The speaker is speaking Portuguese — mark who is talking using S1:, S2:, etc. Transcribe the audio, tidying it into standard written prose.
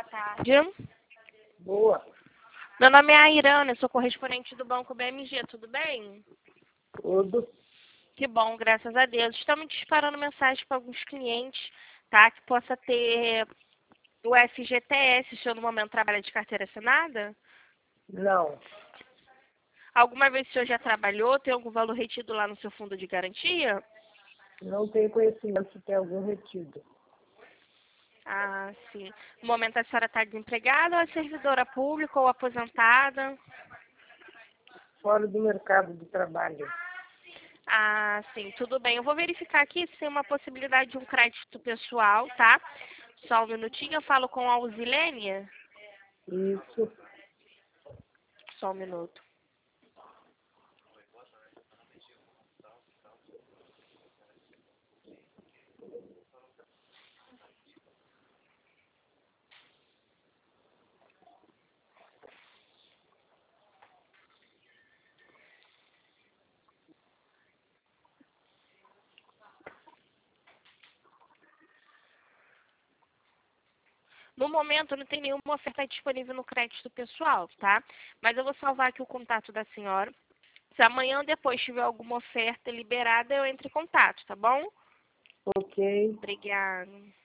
S1: boa tarde.
S2: Boa.
S1: Meu nome é Airana, eu sou correspondente do Banco BMG, tudo bem?
S2: Tudo.
S1: Que bom, graças a Deus. Estamos disparando mensagem para alguns clientes, tá? Que possa ter o FGTS. O senhor no momento trabalha de carteira assinada?
S2: Não.
S1: Alguma vez o senhor já trabalhou? Tem algum valor retido lá no seu fundo de garantia?
S2: Não tenho conhecimento se tem algum retido.
S1: Ah, sim. No momento a senhora está desempregada ou é servidora pública ou aposentada?
S2: Fora do mercado de trabalho.
S1: Ah, sim, tudo bem. Eu vou verificar aqui se tem uma possibilidade de um crédito pessoal, tá? Só um minutinho, eu falo com a Alzilênia.
S2: Isso.
S1: Só um minuto. No momento, não tem nenhuma oferta disponível no crédito pessoal, tá? Mas eu vou salvar aqui o contato da senhora. Se amanhã ou depois tiver alguma oferta liberada, eu entro em contato, tá bom?
S2: Ok.
S1: Obrigada.